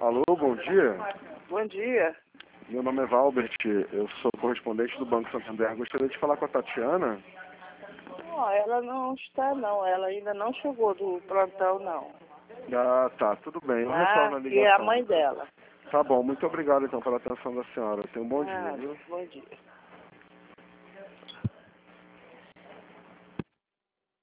Alô, bom dia. Bom dia. Meu nome é Valbert, eu sou correspondente do Banco Santander. Gostaria de falar com a Tatiana. Não, ela não está não, ela ainda não chegou do plantão não. Ah, tá, tudo bem, eu retorno a E é a ligação. mãe dela. Tá bom, muito obrigado então pela atenção da senhora. Tenha um bom dia, viu? Bom dia.